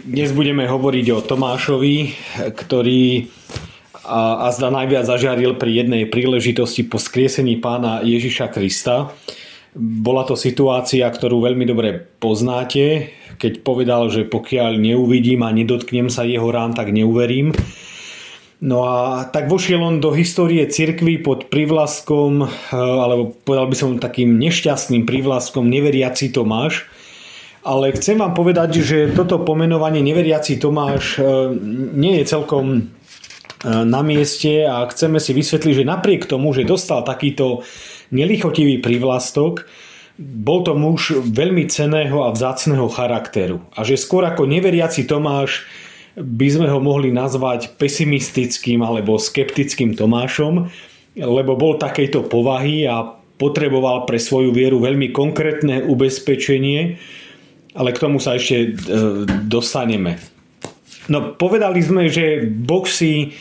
Dnes budeme hovoriť o Tomášovi, ktorý a zdá najviac zažiaril pri jednej príležitosti po skriesení Pána Ježiša Krista. Bola to situácia, ktorú veľmi dobre poznáte, keď povedal, že pokiaľ neuvidím a nedotknem sa jeho rán, tak neuverím. No a tak vošiel on do histórie cirkvi pod prívlastkom, alebo povedal by som takým nešťastným prívlastkom neveriaci Tomáš. Ale chcem vám povedať, že toto pomenovanie neveriaci Tomáš nie je celkom na mieste a chceme si vysvetliť, že napriek tomu, že dostal takýto nelichotivý prívlastok, bol to muž veľmi cenného a vzácneho charakteru. A že skôr ako neveriaci Tomáš by sme ho mohli nazvať pesimistickým alebo skeptickým Tomášom, lebo bol takejto povahy a potreboval pre svoju vieru veľmi konkrétne ubezpečenie, ale k tomu sa ešte dostaneme. No, povedali sme, že Boh si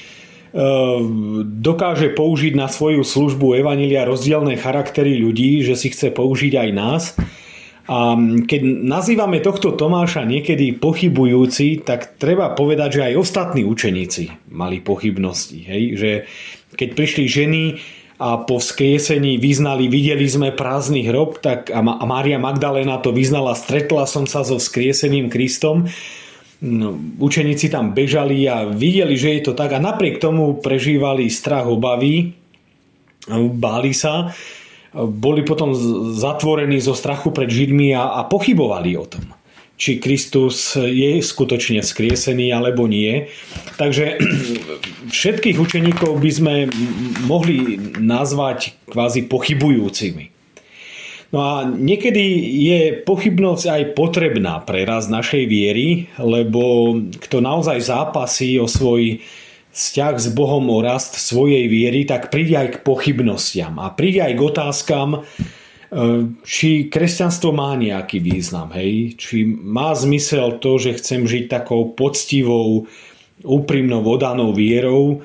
dokáže použiť na svoju službu evanjelia rozdielne charaktery ľudí, že si chce použiť aj nás. A keď nazývame tohto Tomáša niekedy pochybujúci, tak treba povedať, že aj ostatní učeníci mali pochybnosti. Hej? Že keď prišli ženy a po vzkriesení vyznali, videli sme prázdny hrob, tak a Mária Magdaléna to vyznala, stretla som sa so vzkrieseným Kristom. No, učeníci tam bežali a videli, že je to tak a napriek tomu prežívali strach, obavy, báli sa, boli potom zatvorení zo strachu pred Židmi a pochybovali o tom, či Kristus je skutočne vzkriesený alebo nie. Takže všetkých učeníkov by sme mohli nazvať kvázi pochybujúcimi. No a niekedy je pochybnosť aj potrebná pre rast našej viery, lebo kto naozaj zápasí o svoj vzťah s Bohom, o rast svojej viery, tak príde aj k pochybnostiam a príde aj k otázkam, či kresťanstvo má nejaký význam, hej? Či má zmysel to, že chcem žiť takou poctivou, úprimnou, oddanou vierou.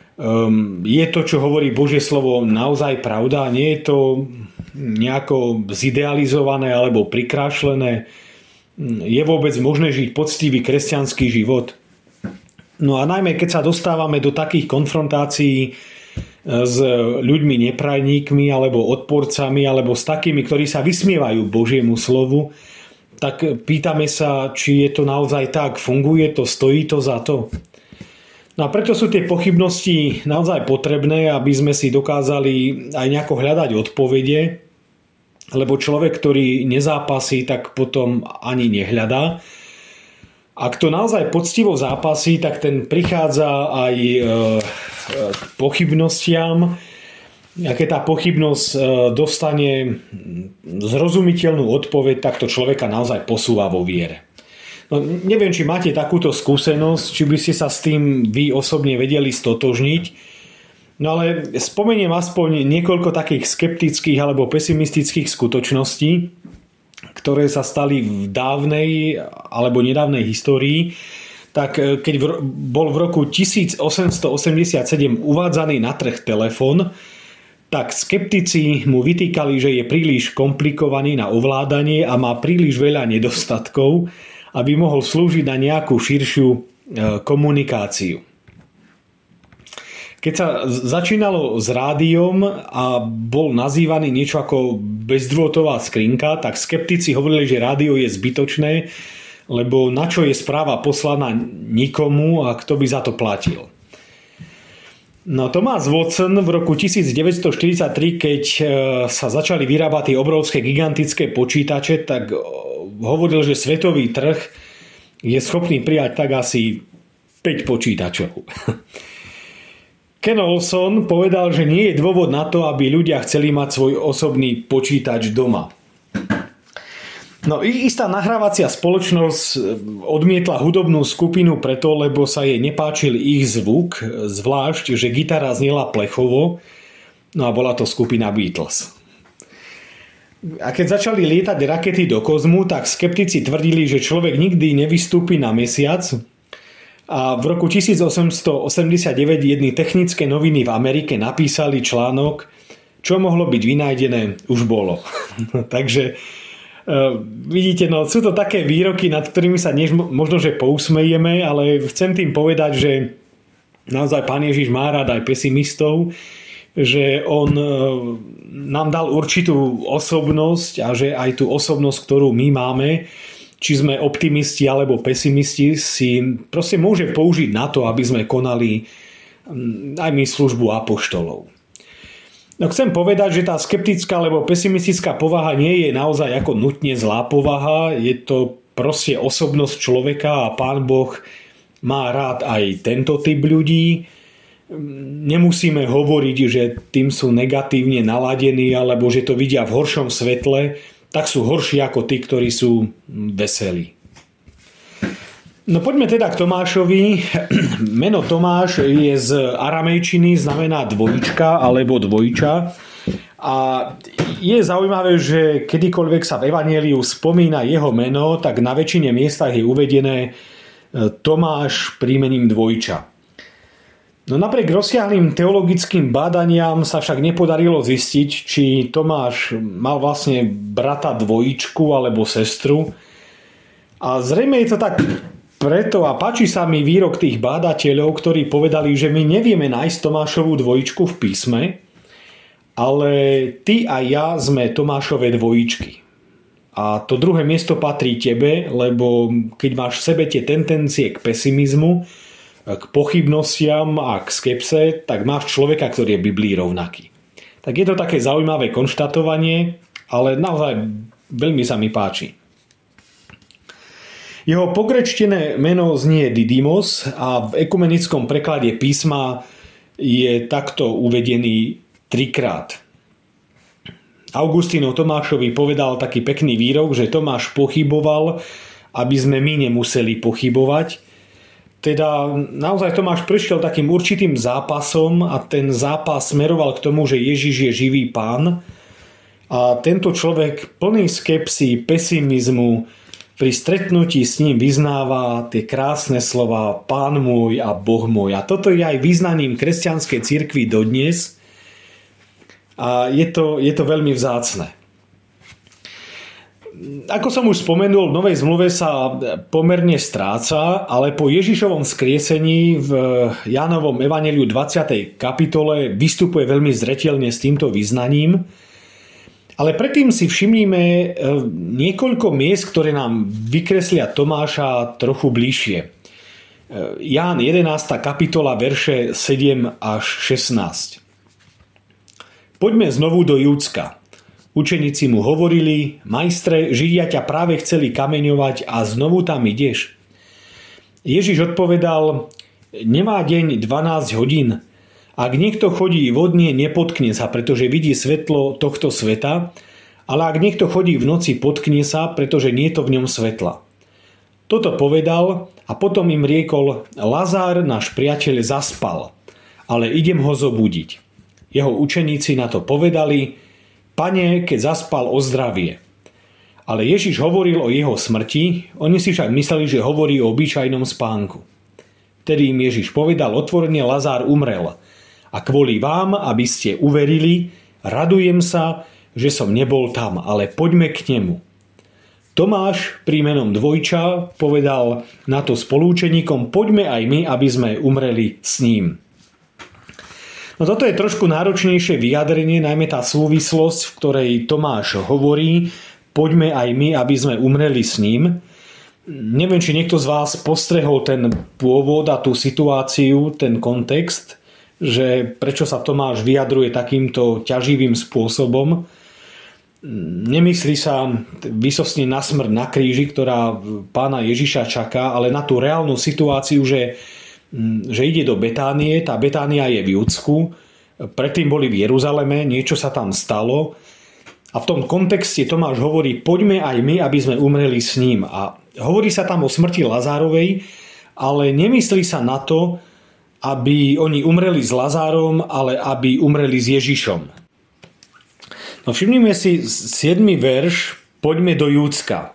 Je to, čo hovorí Božie slovo, naozaj pravda? Nie je to nejako zidealizované alebo prikrášlené? Je vôbec možné žiť poctivý kresťanský život? No a najmä, keď sa dostávame do takých konfrontácií s ľuďmi neprajníkmi alebo odporcami alebo s takými, ktorí sa vysmievajú Božiemu slovu, tak pýtame sa, či je to naozaj tak, funguje to, stojí to za to. No a preto sú tie pochybnosti naozaj potrebné, aby sme si dokázali aj nejako hľadať odpovede, lebo človek, ktorý nezápasí, tak potom ani nehľadá. A kto naozaj poctivo zápasí, tak ten prichádza aj k pochybnostiam. A keď tá pochybnosť dostane zrozumiteľnú odpoveď, tak to človeka naozaj posúva vo viere. No, neviem, či máte takúto skúsenosť, či by ste sa s tým vy osobne vedeli stotožniť. No ale spomeniem aspoň niekoľko takých skeptických alebo pesimistických skutočností, ktoré sa stali v dávnej alebo nedávnej histórii. Tak keď bol v roku 1887 uvádzaný na trh telefón, tak skeptici mu vytýkali, že je príliš komplikovaný na ovládanie a má príliš veľa nedostatkov, aby mohol slúžiť na nejakú širšiu komunikáciu. Keď sa začínalo s rádiom a bol nazývaný niečo ako bezdrôtová skrinka, tak skeptici hovorili, že rádio je zbytočné, lebo na čo je správa poslaná nikomu a kto by za to platil. No Thomas Watson v roku 1943, keď sa začali vyrábať tie obrovské gigantické počítače, tak hovoril, že svetový trh je schopný prijať tak asi 5 počítačov. Ken Olson povedal, že nie je dôvod na to, aby ľudia chceli mať svoj osobný počítač doma. No istá nahrávacia spoločnosť odmietla hudobnú skupinu preto, lebo sa jej nepáčil ich zvuk, zvlášť, že gitara znela plechovo, no a bola to skupina Beatles. A keď začali lietať rakety do kozmu, tak skeptici tvrdili, že človek nikdy nevystúpi na mesiac. A v roku 1889 jedny technické noviny v Amerike napísali článok, čo mohlo byť vynájdené, už bolo. Takže Vidíte, no sú to také výroky, nad ktorými sa možno, že pousmejeme, ale chcem tým povedať, že naozaj Pán Ježiš má rád aj pesimistov, že on nám dal určitú osobnosť a že aj tú osobnosť, ktorú my máme, či sme optimisti alebo pesimisti, si proste môže použiť na to, aby sme konali aj my službu apoštolov. No chcem povedať, že tá skeptická alebo pesimistická povaha nie je naozaj ako nutne zlá povaha, je to proste osobnosť človeka a Pán Boh má rád aj tento typ ľudí. Nemusíme hovoriť, že tým sú negatívne naladení alebo že to vidia v horšom svetle, tak sú horší ako tí, ktorí sú veselí. No poďme teda k Tomášovi. Meno Tomáš je z aramejčiny, znamená dvojička alebo dvojča. A je zaujímavé, že kedykoľvek sa v evanjeliu spomína jeho meno, tak na väčšine miestach je uvedené Tomáš príjmením dvojča. No napriek rozsiahlým teologickým bádaniam sa však nepodarilo zistiť, či Tomáš mal vlastne brata dvojičku alebo sestru. A zrejme je to tak preto a páči sa mi výrok tých bádateľov, ktorí povedali, že my nevieme nájsť Tomášovú dvojičku v písme, ale ty a ja sme Tomášove dvojičky. A to druhé miesto patrí tebe, lebo keď máš v sebe tie tendencie k pesimizmu, k pochybnostiam a k skepse, tak máš človeka, ktorý je Biblii rovnaký. Tak je to také zaujímavé konštatovanie, ale naozaj veľmi sa mi páči. Jeho pogrečtené meno znie Didymos a v ekumenickom preklade písma je takto uvedený 3-krát. Augustín o Tomášovi povedal taký pekný výrok, že Tomáš pochyboval, aby sme my nemuseli pochybovať. Teda naozaj Tomáš prišiel takým určitým zápasom a ten zápas smeroval k tomu, že Ježiš je živý Pán. A tento človek plný skepsy, pesimizmu, pri stretnutí s ním vyznáva tie krásne slova Pán môj a Boh môj. A toto je aj vyznaním kresťanskej cirkvi dodnes. A je to veľmi vzácne. Ako som už spomenul, v Novej zmluve sa pomerne stráca, ale po Ježišovom skriesení v Jánovom evanjeliu 20. kapitole vystupuje veľmi zreteľne s týmto vyznaním. Ale predtým si všimnime niekoľko miest, ktoré nám vykreslia Tomáša trochu bližšie. Ján 11. kapitola, verše 7 až 16. Poďme znovu do Júdska. Učeníci mu hovorili: Majstre, Židia ťa práve chceli kameňovať a znovu tam ideš. Ježiš odpovedal: Nemá deň 12 hodín. Ak niekto chodí vodne, nepotkne sa, pretože vidí svetlo tohto sveta, ale ak niekto chodí v noci, potkne sa, pretože nie je to v ňom svetla. Toto povedal a potom im riekol: Lazár, náš priateľ, zaspal, ale idem ho zobudiť. Jeho učeníci na to povedali: Pane, keď zaspal, ozdravie. Ale Ježiš hovoril o jeho smrti, oni si však mysleli, že hovorí o obyčajnom spánku. Tedy im Ježiš povedal otvorene: Lazár umrel. A kvôli vám, aby ste uverili, radujem sa, že som nebol tam, ale poďme k nemu. Tomáš pri menom Dvojča povedal na to spolúčeníkom: Poďme aj my, aby sme umreli s ním. No toto je trošku náročnejšie vyjadrenie, najmä tá súvislosť, v ktorej Tomáš hovorí: Poďme aj my, aby sme umreli s ním. Neviem, či niekto z vás postrehol ten pôvod a tú situáciu, ten kontext, že prečo sa Tomáš vyjadruje takýmto ťaživým spôsobom. Nemyslí sa vysostne na smrť na kríži, ktorá pána Ježiša čaká, ale na tú reálnu situáciu, že ide do Betánie. Tá Betánia je v Júdsku, predtým boli v Jeruzaleme, niečo sa tam stalo a v tom kontexte Tomáš hovorí: Poďme aj my, aby sme umreli s ním. A hovorí sa tam o smrti Lazárovej, ale nemyslí sa na to, aby oni umreli s Lazárom, ale aby umreli s Ježišom. No všimnime si 7. verš, poďme do Júdska.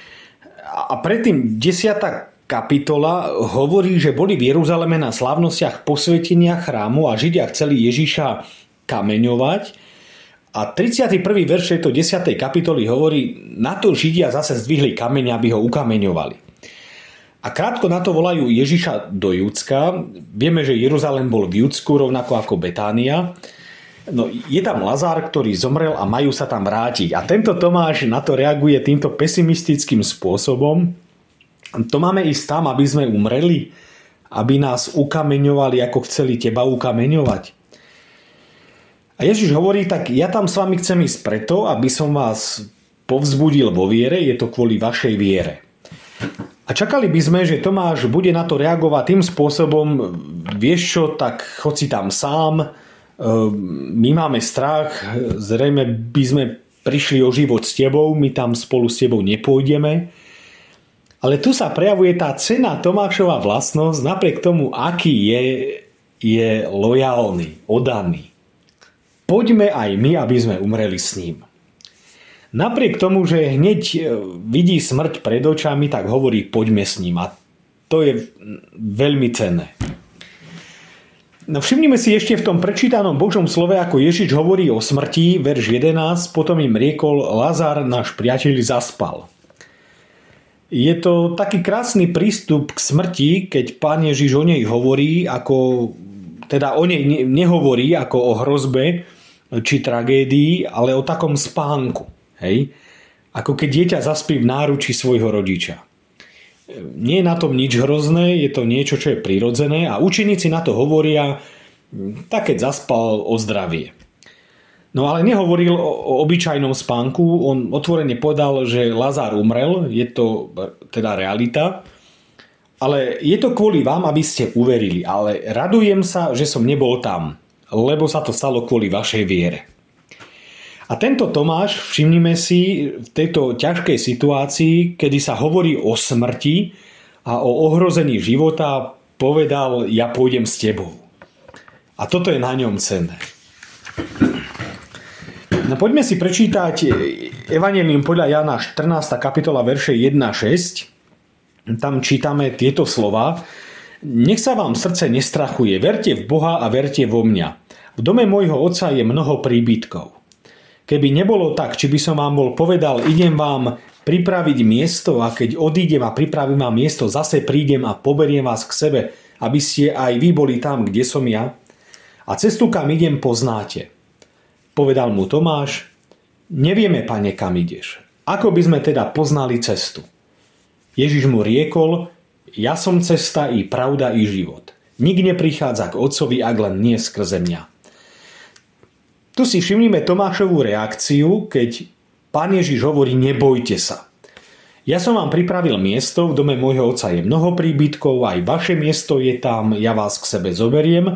A predtým 10. kapitola hovorí, že boli v Jeruzaleme na slávnostiach posvetenia chrámu a Židia chceli Ježiša kameňovať. A 31. verš tejto 10. kapitoly hovorí, na to Židia zase zdvihli kameň, aby ho ukameňovali. A krátko na to volajú Ježiša do Judska. Vieme, že Jeruzalém bol v Judsku, rovnako ako Betánia. No, je tam Lazár, ktorý zomrel a majú sa tam vrátiť. A tento Tomáš na to reaguje týmto pesimistickým spôsobom. To máme ísť tam, aby sme umreli? Aby nás ukameňovali, ako chceli teba ukameňovať? A Ježiš hovorí, tak ja tam s vami chcem ísť preto, aby som vás povzbudil vo viere, je to kvôli vašej viere. A čakali by sme, že Tomáš bude na to reagovať tým spôsobom, vieš čo, tak chod si tam sám, my máme strach, zrejme by sme prišli o život s tebou, my tam spolu s tebou nepôjdeme. Ale tu sa prejavuje tá cenná Tomášova vlastnosť, napriek tomu, aký je lojálny, oddaný. Poďme aj my, aby sme umreli s ním. Napriek tomu, že hneď vidí smrť pred očami, tak hovorí, poďme s ním. A to je veľmi cenné. No všimnime si ešte v tom prečítanom Božom slove, ako Ježiš hovorí o smrti, verš 11, potom im riekol, Lazár, náš priateľ, zaspal. Je to taký krásny prístup k smrti, keď Pán Ježiš o nej hovorí, teda o nej nehovorí ako o hrozbe či tragédii, ale o takom spánku. Hej? Ako keď dieťa zaspí v náručí svojho rodiča. Nie je na tom nič hrozné, je to niečo, čo je prirodzené a učeníci na to hovoria, tak keď zaspal, o zdravie. No ale nehovoril o obyčajnom spánku, on otvorene povedal, že Lazár umrel, je to teda realita, ale je to kvôli vám, aby ste uverili, ale radujem sa, že som nebol tam, lebo sa to stalo kvôli vašej viere. A tento Tomáš, všimnime si, v tejto ťažkej situácii, kedy sa hovorí o smrti a o ohrození života, povedal, ja pôjdem s tebou. A toto je na ňom cenné. No poďme si prečítať Evanjelium podľa Jána 14. kapitola verše 1-6. Tam čítame tieto slova. Nech sa vám srdce nestrachuje, verte v Boha a verte vo mňa. V dome môjho otca je mnoho príbytkov. Keby nebolo tak, či by som vám bol povedal, idem vám pripraviť miesto a keď odídem a pripravím vám miesto, zase prídem a poberiem vás k sebe, aby ste aj vy boli tam, kde som ja. A cestu, kam idem, poznáte. Povedal mu Tomáš, nevieme, pane, kam ideš. Ako by sme teda poznali cestu? Ježiš mu riekol, ja som cesta i pravda i život. Nik neprichádza k Otcovi, ak len nie skrze mňa. Tu si všimnime Tomášovú reakciu, keď Pán Ježiš hovorí, nebojte sa. Ja som vám pripravil miesto, v dome môjho otca je mnoho príbytkov, aj vaše miesto je tam, ja vás k sebe zoberiem.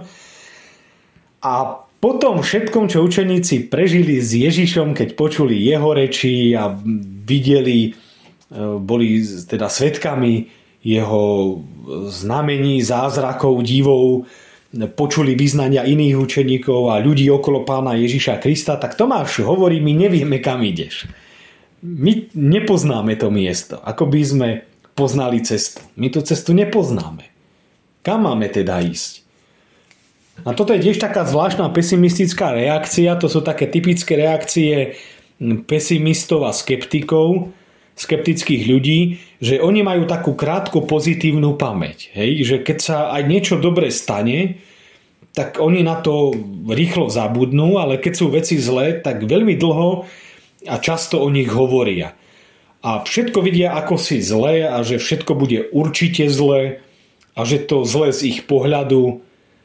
A po tom všetkom, čo učeníci prežili s Ježišom, keď počuli jeho reči a videli, boli teda svedkami jeho znamení, zázrakov, divov, počuli vyznania iných učeníkov a ľudí okolo Pána Ježiša Krista, tak Tomáš hovorí, my nevieme, kam ideš. My nepoznáme to miesto, ako by sme poznali cestu. My tú cestu nepoznáme. Kam máme teda ísť? A toto je tiež taká zvláštna pesimistická reakcia, to sú také typické reakcie pesimistov a skeptických ľudí, že oni majú takú krátku pozitívnu pamäť. Hej? Že keď sa aj niečo dobre stane, tak oni na to rýchlo zabudnú, ale keď sú veci zlé, tak veľmi dlho a často o nich hovoria. A všetko vidia ako si zlé a že všetko bude určite zlé a že to zlé z ich pohľadu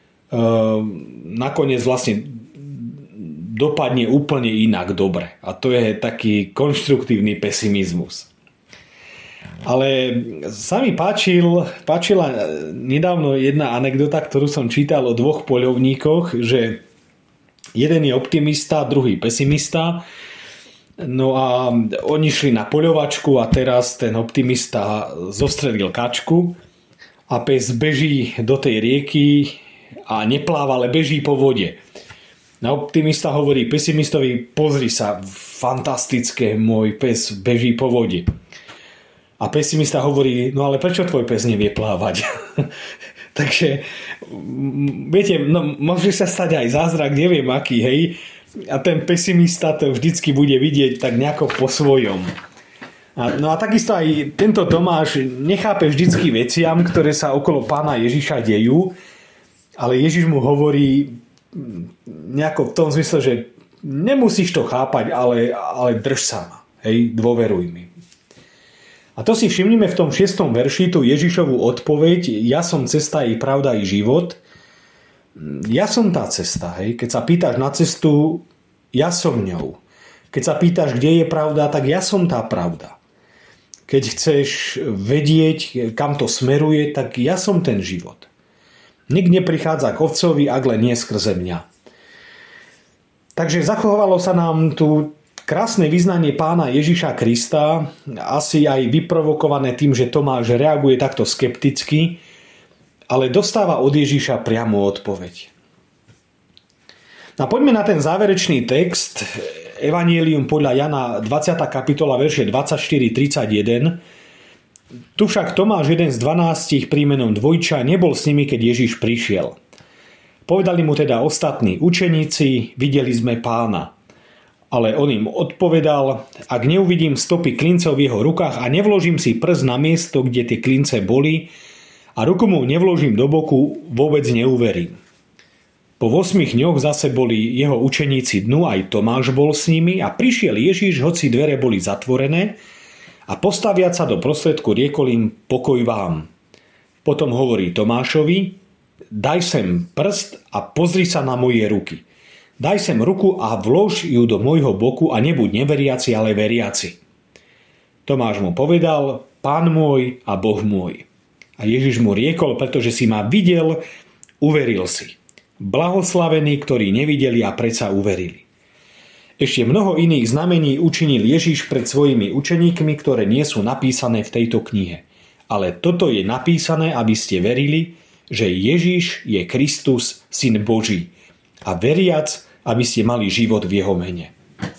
nakoniec vlastne dopadne úplne inak dobre. A to je taký konštruktívny pesimizmus. Ale sa mi páčila nedávno jedna anekdota, ktorú som čítal o dvoch poľovníkoch, že jeden je optimista, druhý pesimista. No a oni šli na poľovačku a teraz ten optimista zostredil kačku a pes beží do tej rieky a nepláva, ale beží po vode. No optimista hovorí pesimistovi, pozri sa, fantastické, môj pes beží po vode. A pesimista hovorí, no ale prečo tvoj pes nevie plávať? Takže, viete, no, môže sa stať aj zázrak, neviem aký, hej. A ten pesimista to vždycky bude vidieť tak nejako po svojom. No a takisto aj tento Tomáš nechápe vždycky veciam, ktoré sa okolo pána Ježiša dejú, ale Ježiš mu hovorí nejako v tom zmysle, že nemusíš to chápať, ale drž sa ma. Hej, dôveruj mi. A to si všimnime v tom 6. verši, tú Ježišovú odpoveď: ja som cesta i pravda i život. Ja som tá cesta. Hej. Keď sa pýtaš na cestu, ja som ňou. Keď sa pýtaš, kde je pravda, tak ja som tá pravda. Keď chceš vedieť, kam to smeruje, tak ja som ten život. Nik neprichádza k Otcovi, ak len nie skrze mňa. Takže zachovalo sa nám tu krásne vyznanie pána Ježiša Krista, asi aj vyprovokované tým, že Tomáš reaguje takto skepticky, ale dostáva od Ježiša priamu odpoveď. No poďme na ten záverečný text, Evanjelium podľa Jana, 20. kapitola, verše 24-31. Tu však Tomáš, jeden z 12 príjmenom Dvojča, nebol s nimi, keď Ježiš prišiel. Povedali mu teda ostatní učeníci: videli sme pána. Ale on im odpovedal: ak neuvidím stopy klincov v jeho rukách a nevložím si prst na miesto, kde tie klince boli, a ruku mu nevložím do boku, vôbec neuverím. Po 8 dňoch zase boli jeho učeníci dnu, aj Tomáš bol s nimi, a prišiel Ježiš, hoci dvere boli zatvorené, a postaviac sa do prostredku riekol im: pokoj vám. Potom hovorí Tomášovi: daj sem prst a pozri sa na moje ruky. Daj sem ruku a vlož ju do môjho boku a nebuď neveriaci, ale veriaci. Tomáš mu povedal: Pán môj a Boh môj. A Ježiš mu riekol: pretože si ma videl, uveril si. Blahoslavení, ktorí nevideli a predsa uverili. Ešte mnoho iných znamení učinil Ježiš pred svojimi učeníkmi, ktoré nie sú napísané v tejto knihe. Ale toto je napísané, aby ste verili, že Ježiš je Kristus, Syn Boží, a veriac, aby ste mali život v jeho mene.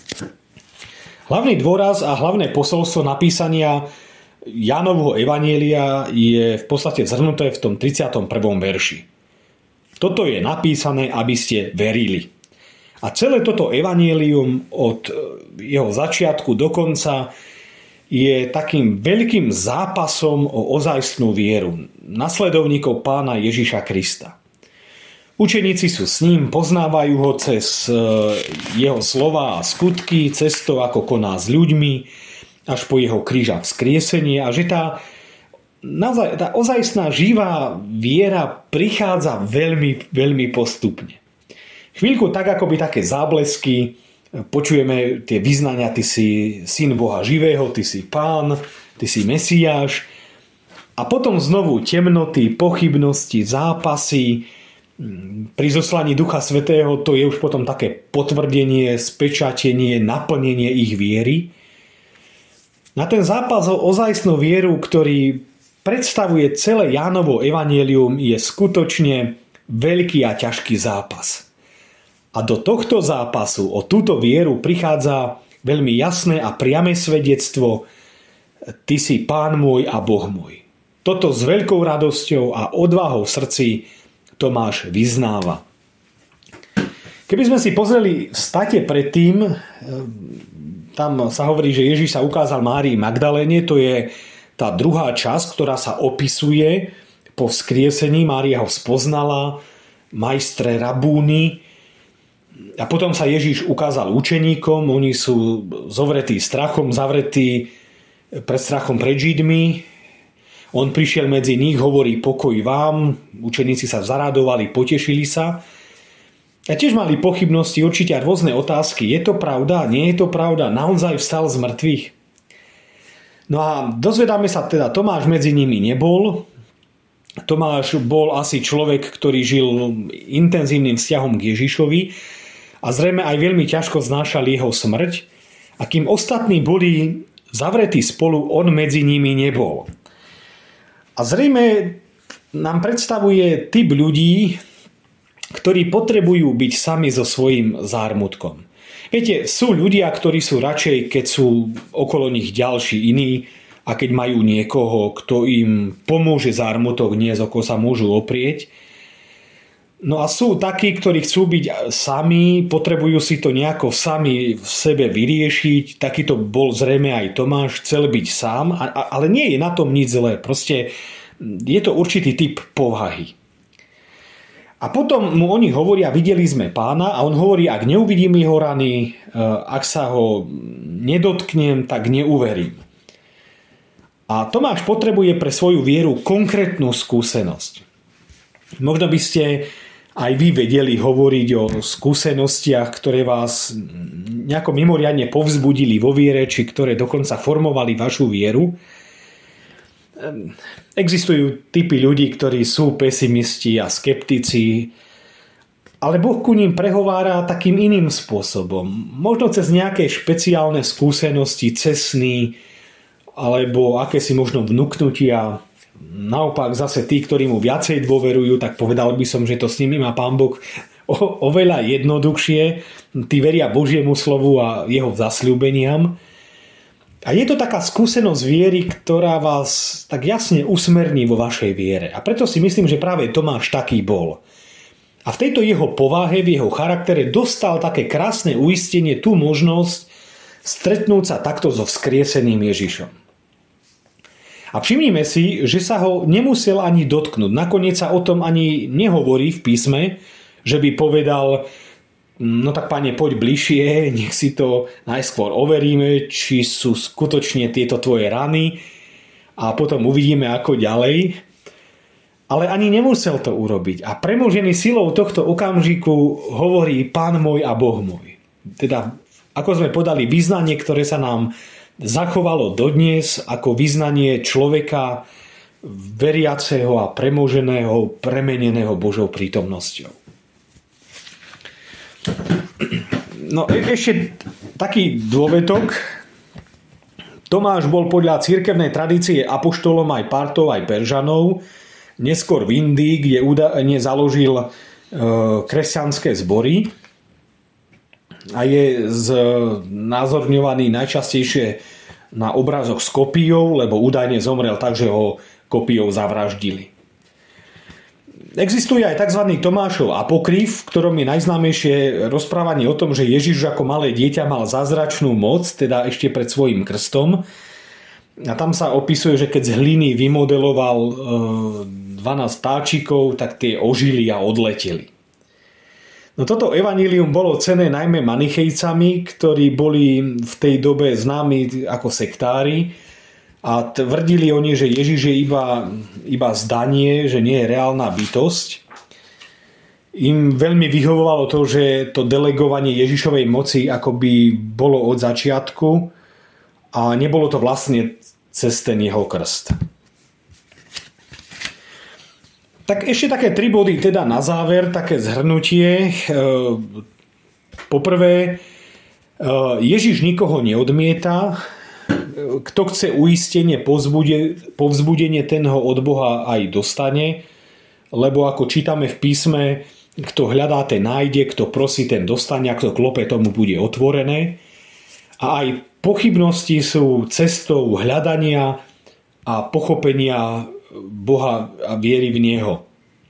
Hlavný dôraz a hlavné posolstvo napísania Jánovho evanjelia je v podstate zhrnuté v tom 31. verši. Toto je napísané, aby ste verili. A celé toto evanjelium od jeho začiatku do konca je takým veľkým zápasom o ozajstnú vieru nasledovníkov pána Ježiša Krista. Učeníci sú s ním, poznávajú ho cez jeho slova a skutky, cez to, ako koná s ľuďmi, až po jeho kríža vzkriesenie, a že tá ozajstná živá viera prichádza veľmi, veľmi postupne. Chvíľku tak, akoby také záblesky, počujeme tie vyznania: ty si syn Boha živého, ty si pán, ty si Mesiáš. A potom znovu temnoty, pochybnosti, zápasy. Pri zoslaní Ducha Svätého to je už potom také potvrdenie, spečatenie, naplnenie ich viery. Na ten zápas o ozajstnú vieru, ktorý predstavuje celé Jánovo evanjelium, je skutočne veľký a ťažký zápas. A do tohto zápasu o túto vieru prichádza veľmi jasné a priame svedectvo: ty si Pán môj a Boh môj. Toto s veľkou radosťou a odvahou v srdci Tomáš vyznáva. Keby sme si pozreli v state predtým, tam sa hovorí, že Ježiš sa ukázal Márii Magdaléne, to je tá druhá časť, ktorá sa opisuje po vzkriesení. Mária ho spoznala, majstre, rabúni. A potom sa Ježiš ukázal učeníkom, oni sú zovretí strachom, zavretí pred strachom pred Židmi. On prišiel medzi nich, hovorí: pokoj vám. Učeníci sa zaradovali, potešili sa. A tiež mali pochybnosti, určite aj rôzne otázky. Je to pravda? Nie je to pravda? Naozaj vstal z mŕtvych? No a dozvedáme sa teda, Tomáš medzi nimi nebol. Tomáš bol asi človek, ktorý žil intenzívnym vzťahom k Ježišovi a zrejme aj veľmi ťažko znášal jeho smrť. A kým ostatní boli zavretí spolu, on medzi nimi nebol. A zrejme nám predstavuje typ ľudí, ktorí potrebujú byť sami so svojím zármutkom. Viete, sú ľudia, ktorí sú radšej, keď sú okolo nich ďalší iní, a keď majú niekoho, kto im pomôže zármutok, nie z koho sa môžu oprieť. No a sú takí, ktorí chcú byť sami, potrebujú si to nejako sami v sebe vyriešiť. Takýto bol zrejme aj Tomáš, chcel byť sám, ale nie je na tom nič zlé. Proste je to určitý typ povahy. A potom mu oni hovoria, videli sme Pána, a on hovorí, ak neuvidím jeho rany, ak sa ho nedotknem, tak neuverím. A Tomáš potrebuje pre svoju vieru konkrétnu skúsenosť. Možno by ste aj vy vedeli hovoriť o skúsenostiach, ktoré vás nejako mimoriadne povzbudili vo viere, či ktoré dokonca formovali vašu vieru. Existujú typy ľudí, ktorí sú pesimisti a skeptici, ale Boh ku ním prehovára takým iným spôsobom. Možno cez nejaké špeciálne skúsenosti, cez sny, alebo akési možno vnuknutia. Naopak zase tí, ktorí mu viacej dôverujú, tak povedal by som, že to s nimi má Pán Boh oveľa jednoduchšie. Tí veria Božiemu slovu a jeho zasľúbeniam. A je to taká skúsenosť viery, ktorá vás tak jasne usmerní vo vašej viere. A preto si myslím, že práve Tomáš taký bol. A v tejto jeho povahe, v jeho charaktere dostal také krásne uistenie, tú možnosť stretnúť sa takto so vzkrieseným Ježišom. A všimnime si, že sa ho nemusel ani dotknúť. Nakoniec sa o tom ani nehovorí v písme, že by povedal, no tak Pane, poď bližšie, nech si to najskôr overíme, či sú skutočne tieto tvoje rany a potom uvidíme ako ďalej. Ale ani nemusel to urobiť. A premožený silou tohto okamžiku hovorí Pán môj a Boh môj. Teda, ako sme podali, vyznanie, ktoré sa nám zachovalo dodnes ako vyznanie človeka veriaceho a premoženého, premeneného Božou prítomnosťou. No ešte taký dôvetok. Tomáš bol podľa cirkevnej tradície apoštolom aj Partov, aj Peržanov, neskôr v Indii, kde údajne založil kresťanské zbory a je znázorňovaný najčastejšie na obrazoch s kopijou, lebo údajne zomrel tak, že ho kopijou zavraždili. Existuje aj tzv. Tomášov apokryf, v ktorom je najznámejšie rozprávanie o tom, že Ježiš ako malé dieťa mal zázračnú moc, teda ešte pred svojím krstom. A tam sa opisuje, že keď z hliny vymodeloval 12 vtáčikov, tak tie ožili a odleteli. No toto evanjelium bolo cenné najmä manichejcami, ktorí boli v tej dobe známi ako sektári a tvrdili oni, že Ježiš je iba zdanie, že nie je reálna bytosť. Im veľmi vyhovovalo to, že to delegovanie Ježišovej moci akoby bolo od začiatku a nebolo to vlastne cez ten jeho krst. Tak ešte také 3 body teda na záver, také zhrnutie. Poprvé, Ježiš nikoho neodmieta. Kto chce uistenie, povzbudenie, ten ho od Boha aj dostane. Lebo ako čítame v písme, kto hľadá, ten nájde, kto prosí, ten dostane, a kto klope, tomu bude otvorené. A aj pochybnosti sú cestou hľadania a pochopenia Boha a viery v Neho.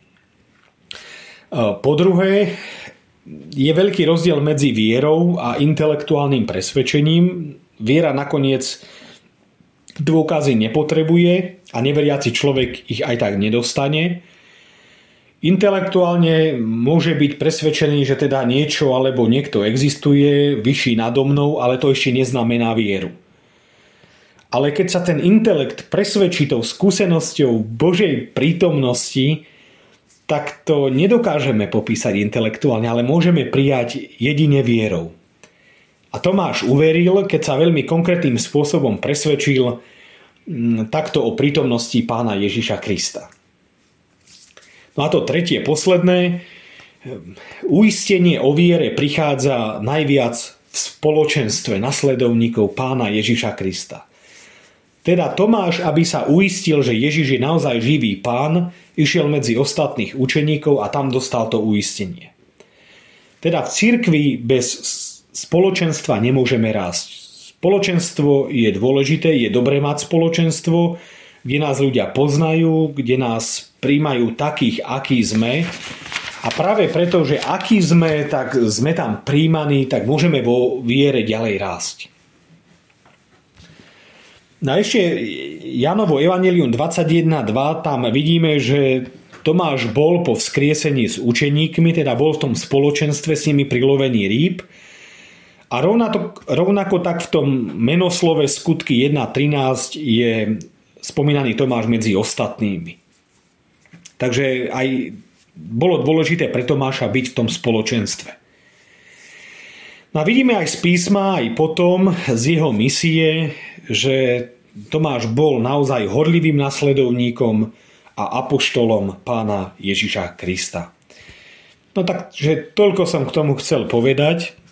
Po druhé, je veľký rozdiel medzi vierou a intelektuálnym presvedčením. Viera nakoniec dôkazy nepotrebuje a neveriaci človek ich aj tak nedostane. Intelektuálne môže byť presvedčený, že teda niečo alebo niekto existuje vyšší nado mnou, ale to ešte neznamená vieru. Ale keď sa ten intelekt presvedčí tou skúsenosťou Božej prítomnosti, tak to nedokážeme popísať intelektuálne, ale môžeme prijať jedine vierou. A Tomáš uveril, keď sa veľmi konkrétnym spôsobom presvedčil takto o prítomnosti Pána Ježiša Krista. No a to tretie, posledné, uistenie o viere prichádza najviac v spoločenstve nasledovníkov Pána Ježiša Krista. Teda Tomáš, aby sa uistil, že Ježiš je naozaj živý Pán, išiel medzi ostatných učeníkov a tam dostal to uistenie. Teda v cirkvi bez spoločenstva nemôžeme rásť. Spoločenstvo je dôležité, je dobré mať spoločenstvo, kde nás ľudia poznajú, kde nás príjmajú takých, akí sme, A práve preto, že aký sme, tak sme tam príjmaní, tak môžeme vo viere ďalej rásť. No a ešte Jánovo evanjelium 21.2, tam vidíme, že Tomáš bol po vzkriesení s učeníkmi, teda bol v tom spoločenstve s nimi pri lovení rýb. A rovnako tak v tom menoslove Skutky 1.13 je spomínaný Tomáš medzi ostatnými. Takže aj bolo dôležité pre Tomáša byť v tom spoločenstve. No a vidíme aj z písma, aj potom z jeho misie, že Tomáš bol naozaj horlivým nasledovníkom a apoštolom Pána Ježiša Krista. No takže toľko som k tomu chcel povedať.